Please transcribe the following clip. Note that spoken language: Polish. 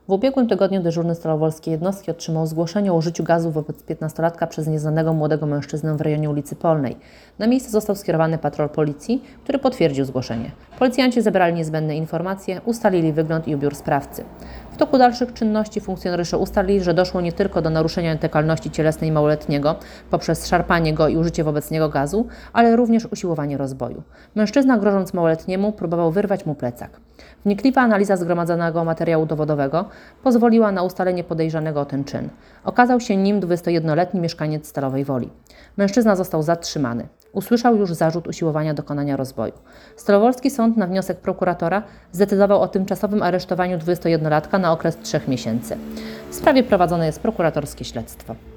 W ubiegłym tygodniu dyżurny stalowolskiej jednostki otrzymał zgłoszenie o użyciu gazu wobec 15-latka przez nieznanego młodego mężczyznę w rejonie ulicy Polnej. Na miejsce został skierowany patrol policji, który potwierdził zgłoszenie. Policjanci zebrali niezbędne informacje, ustalili wygląd i ubiór sprawcy. W toku dalszych czynności funkcjonariusze ustalili, że doszło nie tylko do naruszenia integralności cielesnej małoletniego poprzez szarpanie go i użycie wobec niego gazu, ale również usiłowanie rozboju. Mężczyzna, grożąc małoletniemu, próbował wyrwać mu plecak. Wnikliwa analiza zgromadzonego materiału dowodowego pozwoliła na ustalenie podejrzanego o ten czyn. Okazał się nim 21-letni mieszkaniec Stalowej Woli. Mężczyzna został zatrzymany. Usłyszał już zarzut usiłowania dokonania rozboju. Stalowolski Sąd na wniosek prokuratora zdecydował o tymczasowym aresztowaniu 21-latka na okres 3 miesięcy. W sprawie prowadzone jest prokuratorskie śledztwo.